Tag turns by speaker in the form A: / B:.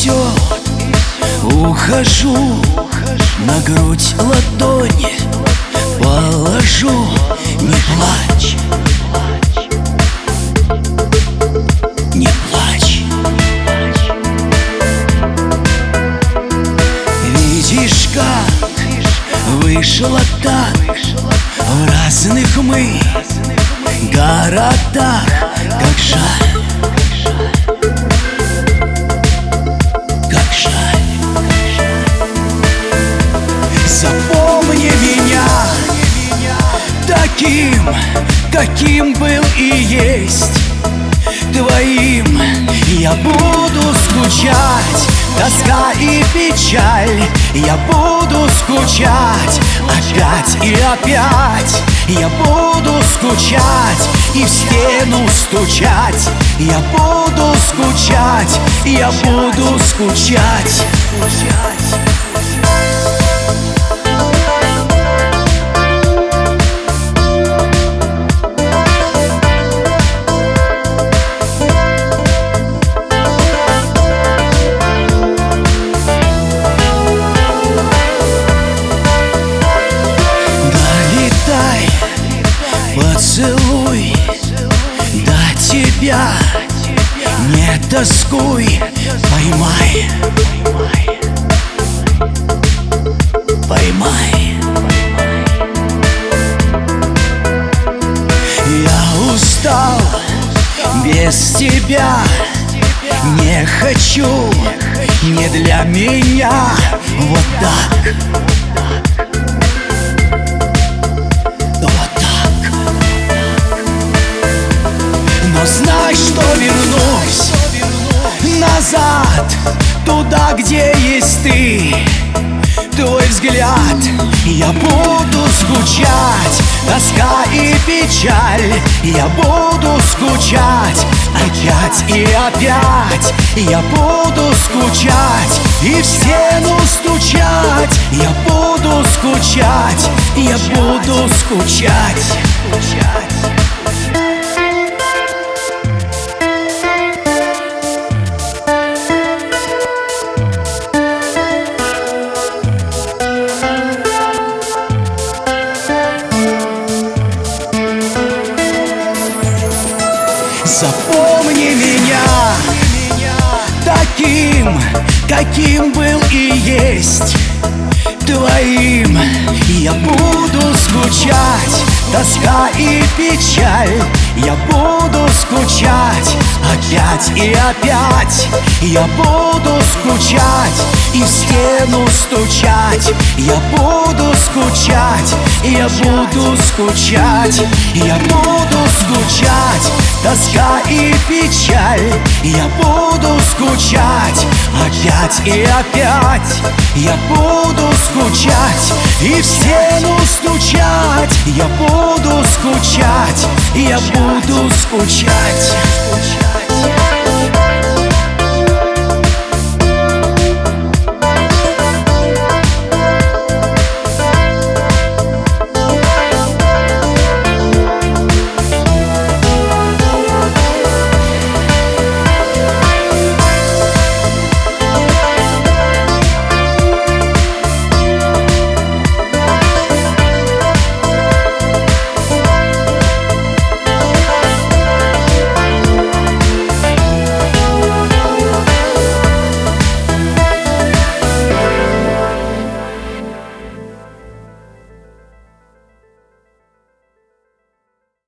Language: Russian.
A: все, ухожу, на грудь ладони положу. Не плачь, не плачь. Видишь, как вышло так в разных мы городах. Как жаль, как жаль. Запомни меня таким, каким был и есть. Твоим я буду скучать, тоска и печаль. Я буду скучать опять и опять. Я буду скучать и в стену стучать. Я буду скучать, я буду скучать. Поцелуй до тебя, не тоскуй, поймай, поймай. Я устал без тебя, не хочу, не для меня. Вот так. Но знай, что вернусь назад, туда, где есть ты, твой взгляд. Я буду скучать, тоска и печаль. Я буду скучать опять и опять. Я буду скучать и в стену стучать. Я буду скучать, я буду скучать. Запомни меня таким, каким был и есть. Твоим я буду скучать, тоска и печаль. Я буду скучать опять и опять. Я буду скучать и в стену стучать. Я буду скучать, я буду скучать. Я буду скучать, тоска и печаль. Я буду скучать опять и опять. Я буду скучать и в стену стучать. Я буду скучать, я буду скучать.